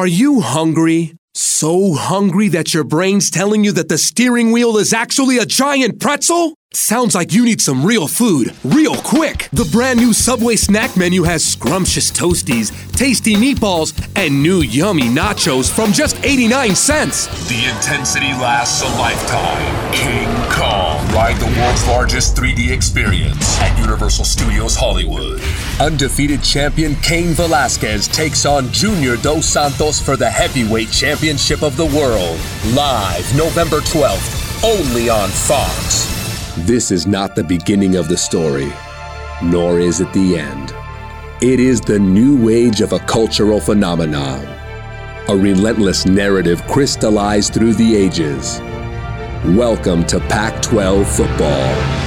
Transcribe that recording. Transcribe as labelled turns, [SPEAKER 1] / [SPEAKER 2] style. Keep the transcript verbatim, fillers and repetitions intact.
[SPEAKER 1] Are you hungry? So hungry that your brain's telling you that the steering wheel is actually a giant pretzel? Sounds like you need some real food, real quick. The brand new Subway snack menu has scrumptious toasties, tasty meatballs, and new yummy nachos from just eighty-nine cents.
[SPEAKER 2] The intensity lasts a lifetime. King Kong. Ride the world's largest three D experience at Universal Studios Hollywood. Undefeated champion Cain Velasquez takes on Junior Dos Santos for the heavyweight championship of the world. Live November twelfth, only on Fox.
[SPEAKER 3] This is not the beginning of the story, nor is it the end. It is the new age of a cultural phenomenon, a relentless narrative crystallized through the ages. Welcome to Pac twelve football.